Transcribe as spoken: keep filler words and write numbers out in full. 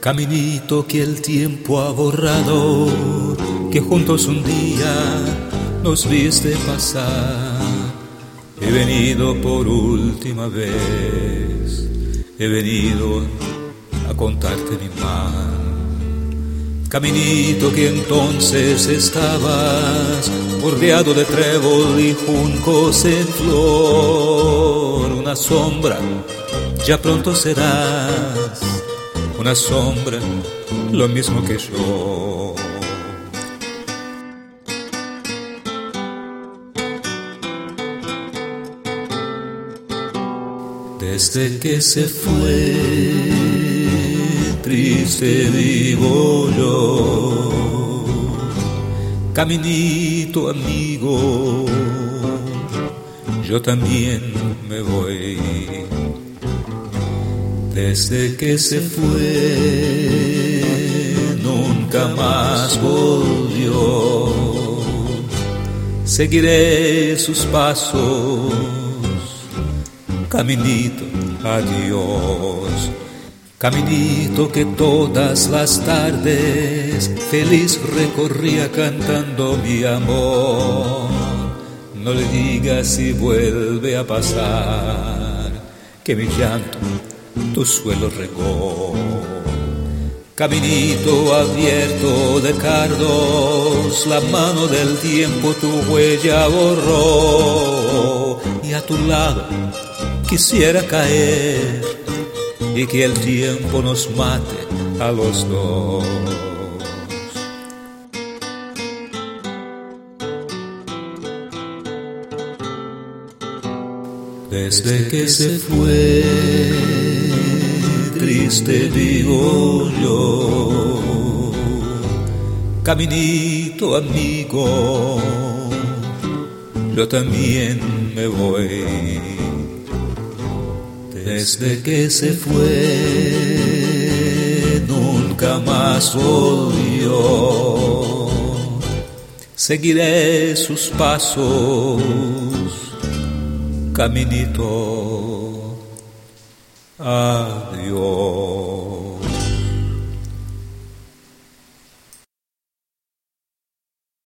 Caminito que el tiempo ha borrado, que juntos un día nos viste pasar. He venido por última vez, he venido a contarte mi mal. Caminito que entonces estabas bordeado de trébol y juncos en flor. Una sombra, ya pronto serás una sombra, lo mismo que yo. Desde que se fue, triste vivo yo. Caminito amigo, yo también me voy. Desde que se fue, nunca más volvió. Seguiré sus pasos, caminito, adiós. Caminito que todas las tardes feliz recorría cantando mi amor. No le digas si vuelve a pasar, que mi llanto tu suelo regó. Caminito abierto de cardos, la mano del tiempo tu huella borró. Y a tu lado quisiera caer y que el tiempo nos mate a los dos. Desde que se fue, triste vivo yo. Caminito amigo, yo también me voy. Desde que se fue, nunca más volvió. Seguiré sus pasos, caminito, adiós.